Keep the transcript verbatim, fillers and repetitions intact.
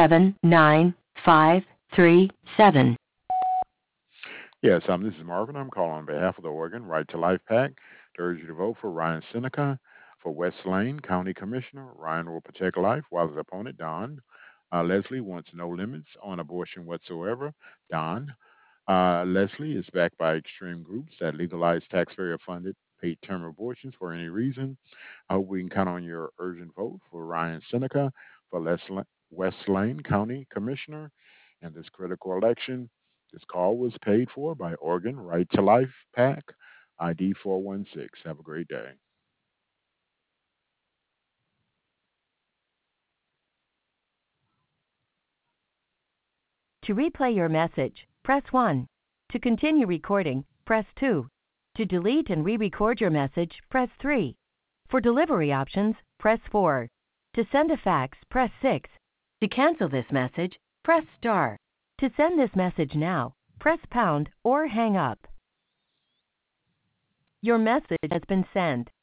seven nine five three seven. Yes, um, this is Marvin. I'm calling on behalf of the Oregon Right to Life PAC to urge you to vote for Ryan Seneca for West Lane County Commissioner. Ryan will protect life while his opponent, Don uh, Leslie, wants no limits on abortion whatsoever. Don uh, Leslie is backed by extreme groups that legalize taxpayer funded paid term abortions for any reason. I hope we can count on your urgent vote for Ryan Seneca for Les- West Lane County Commissioner in this critical election. This call was paid for by Oregon Right to Life PAC, I D four one six. Have a great day. To replay your message, press one. To continue recording, press two. To delete and re-record your message, press three. For delivery options, press four. To send a fax, press six. To cancel this message, press star. To send this message now, press pound or hang up. Your message has been sent.